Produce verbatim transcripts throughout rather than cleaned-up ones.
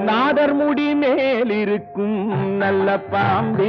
நாதர் முடி மேல் இருக்கும் நல்ல பாம்பே,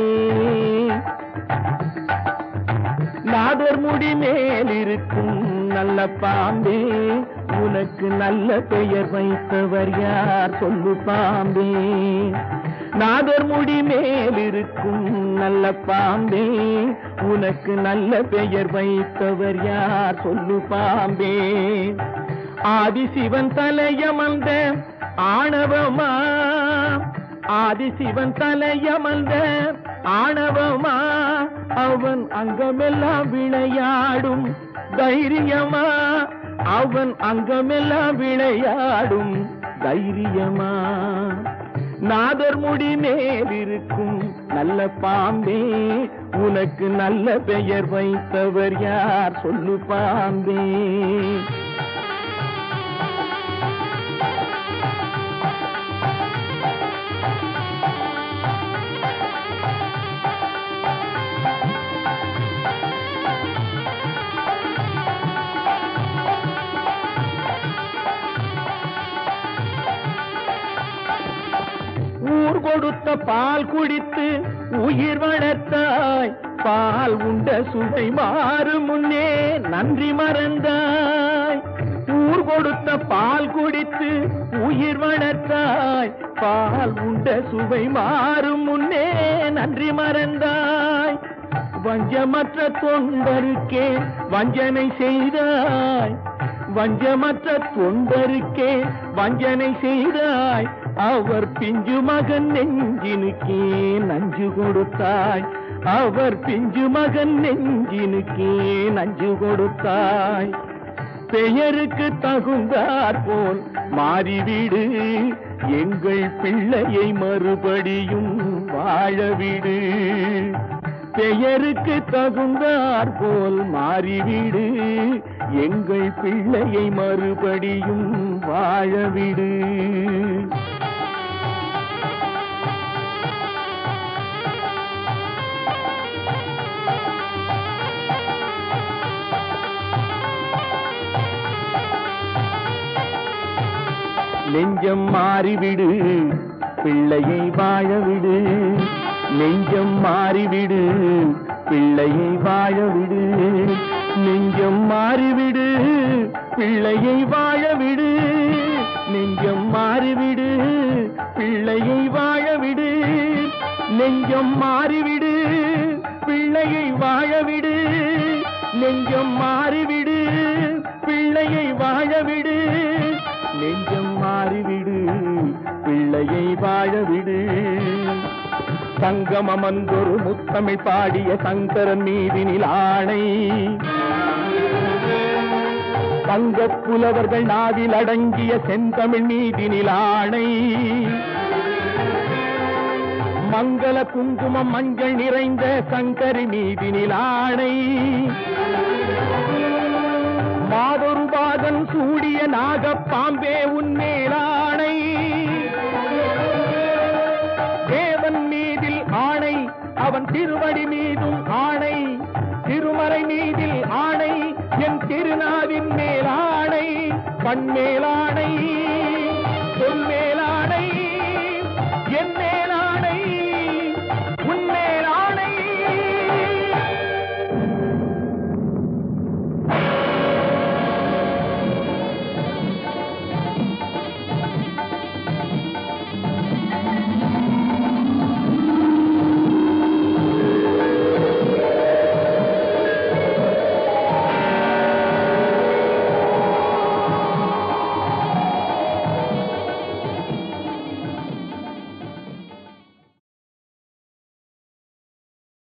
நாதர் முடி மேல் இருக்கும் நல்ல பாம்பே, உனக்கு நல்ல பெயர் வைத்தவர் யார் சொல்லு பாம்பே. நாதர் முடி மேல் இருக்கும் நல்ல பாம்பே, உனக்கு நல்ல பெயர் வைத்தவர் யார் சொல்லு பாம்பே. ஆதிசிவன் தலையமர்ந்த ஆணவமா, ஆதிசிவன் தலையமர்ந்த ஆணவமா, அவன் அங்கமெல்லாம் விளையாடும் தைரியமா, அவன் அங்கமெல்லாம் விளையாடும் தைரியமா. நாதர் முடி மேல் இருக்கும் நல்ல பாம்பே, உனக்கு நல்ல பெயர் வைத்தவர் யார் சொல்லு பாம்பே. ஊர் கொடுத்த பால் குடித்து உயிர் வளர்த்தாய், பால் உண்ட சுவை மாறு முன்னே நன்றி மறந்தாய். ஊர் கொடுத்த பால் குடித்து உயிர் வளர்த்தாய், பால் உண்ட சுவை மாறு முன்னே நன்றி மறந்தாய். வஞ்சமற்ற தொண்டருக்கே வஞ்சனை செய்தாய், வஞ்சமற்ற தொண்டருக்கே வஞ்சனை செய்தாய். அவர் பிஞ்சு மகன் நெஞ்சினுக்கே நஞ்சு கொடுத்தாய், அவர் பிஞ்சு மகன் நெஞ்சினுக்கே நஞ்சு கொடுத்தாய். பெயருக்கு தகுந்தாற் போல் மாறிவிடு, எங்கள் பிள்ளையை மறுபடியும் வாழவிடு. பெயருக்கு தகுந்தாற் போல் மாறிவிடு, எங்கள் பிள்ளையை மறுபடியும் வாழவிடு. நெஞ்சம் மாறிவிடு, பிள்ளையை வாழவிடு. நெஞ்சம் மாறிவிடு, பிள்ளையை வாழவிடு. நெஞ்சம் மாறிவிடு, பிள்ளையை வாழவிடு. நெஞ்சம் மாறிவிடு, பிள்ளையை வாழவிடு. நெஞ்சம் மாறிவிடு, பிள்ளையை வாழவிடு. நெஞ்சம் மாறிவிடு, பிள்ளையை வாழவிடு. நெஞ்சம் மாறிவிடு, பிள்ளையை வாழவிடு. சங்கமமன்றொரு முத்தமிழ் பாடிய சங்கரன் மீதினில் ஆணை, தங்கப் புலவர்கள் நாவில் அடங்கிய செந்தமிழ் மீதினில் ஆணை. மங்கள குங்குமம் மஞ்சள் நிறைந்த சங்கரி மீதினில் ஆணை. மாதொரு பாதன் சூடிய நாகப்பாம்பே உன்மேலாணை. தேவன் மீதில் ஆணை, அவன் திருவடி மீதும் ஆணை. திருமறை மீதில் ஆணை, என் திருநாவின் மேலாணை. கண்மேலாணை.